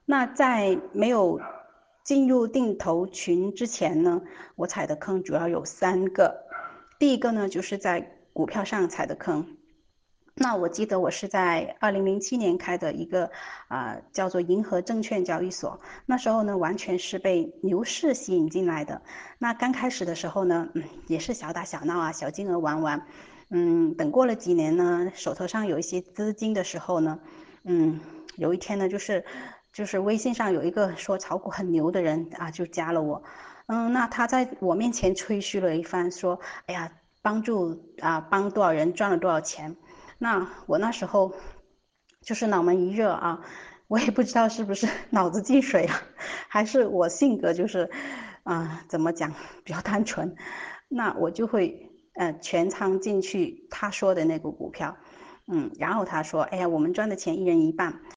那在没有进入定投群之前呢，我踩的坑主要有3个。第一个呢，就是在股票上踩的坑。那我记得我是在2007年开的一个叫做银河证券交易所，那时候呢完全是被牛市吸引进来的。那刚开始的时候呢，也是小打小闹啊，小金额玩玩。等过了几年呢，手头上有一些资金的时候呢，嗯，有一天呢，就是微信上有一个说炒股很牛的人啊，就加了我。那他在我面前吹嘘了一番，说，哎呀，帮多少人赚了多少钱。那我那时候就是脑门一热啊，我也不知道是不是脑子进水了，还是我性格就是怎么讲比较单纯，那我就会全仓进去他说的那个股票。然后他说，哎呀，我们赚的钱一人一半。